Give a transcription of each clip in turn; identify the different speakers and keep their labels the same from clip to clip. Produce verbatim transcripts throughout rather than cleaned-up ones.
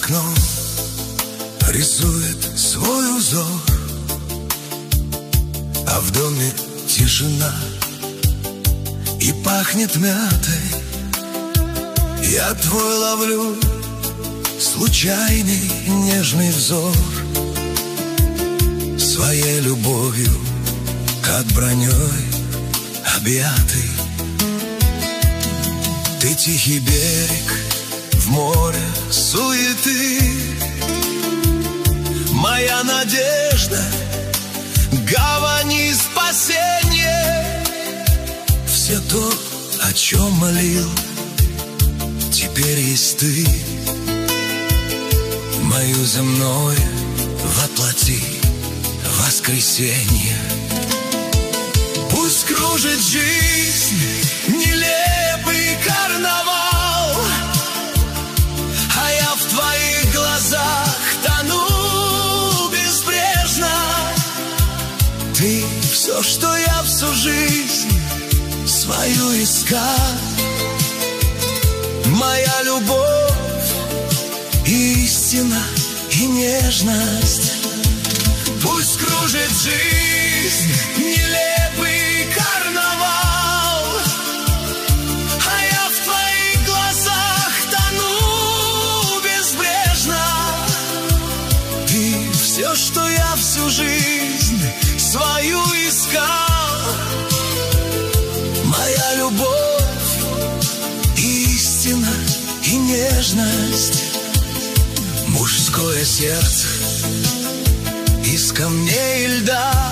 Speaker 1: окном рисует свой узор, а в доме тишина и пахнет мятой. Я твой ловлю случайный нежный взор, своей любовью, как броней объятый. Ты тихий берег в море суеты, моя надежда, гавань и спасение. Все то, о чем молил, теперь есть ты. Мою земное воплоти воскресенье. Пусть кружит жизнь нелепый карнавал, а я в твоих глазах тону безбрежно. Ты все, что я всю жизнь свою искал. Моя любовь, истина и нежность. Пусть кружит жизнь нелепый карнавал, а я в твоих глазах тону безбрежно. Ты все, что я всю жизнь свою искал. Моя любовь, истина и нежность. Мужское сердце из камней и льда,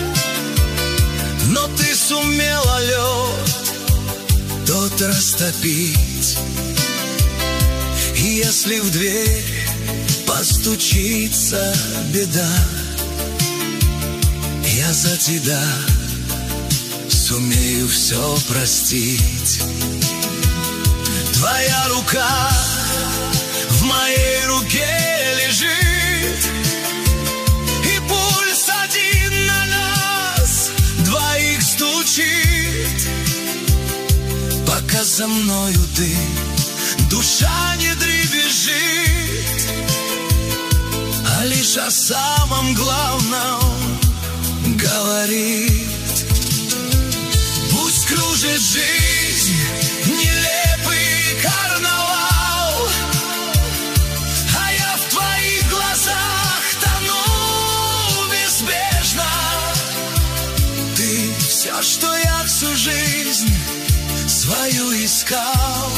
Speaker 1: но ты сумела лед тот растопить. И если в дверь постучится беда, я за тебя сумею все простить. Твоя рука в моей руке лежит, и пульс один на нас двоих стучит. Пока за мною ты, душа не дребезжит, а лишь о самом главном говорит. Пусть кружит жизнь нелепый карнавал, а я в твоих глазах тону безбежно. Ты все, что я всю жизнь свою искал.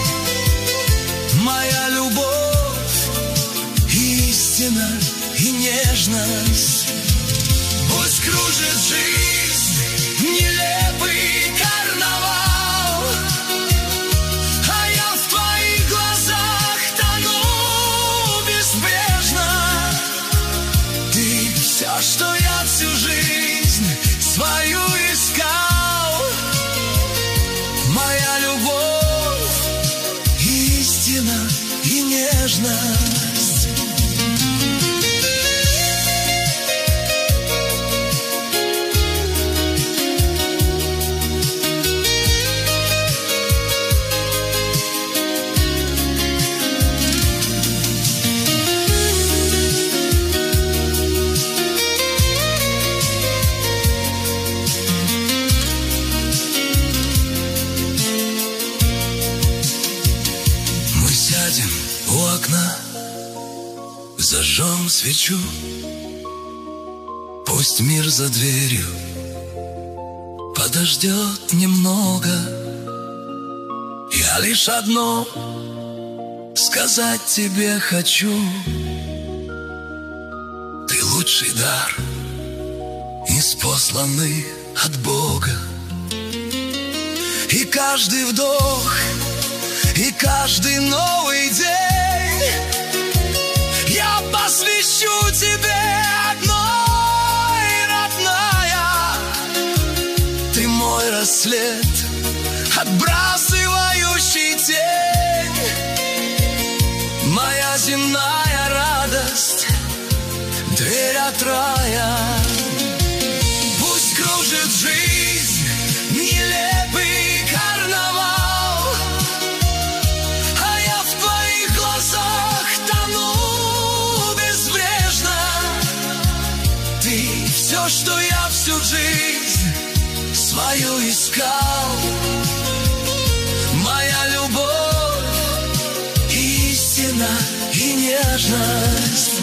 Speaker 1: Моя любовь, истина и нежность. Пусть кружит жизнь нелепый карнавал, а я в твоих глазах тону безбрежно. Ты все, что я всю жизнь свою искал. Моя любовь, истина и нежность. Зажжем свечу, пусть мир за дверью подождет немного. Я лишь одно сказать тебе хочу: ты лучший дар, ниспосланный от Бога. И каждый вдох, и каждый новый день я посвящу тебе одной, родная. Ты мой рассвет, отбрасывающий тень, моя земная радость, дверь от рая. Пусть кружит жизнь нелепый карнавал, а я в твоих глазах тону всю жизнь свою искал. Моя любовь, истина и нежность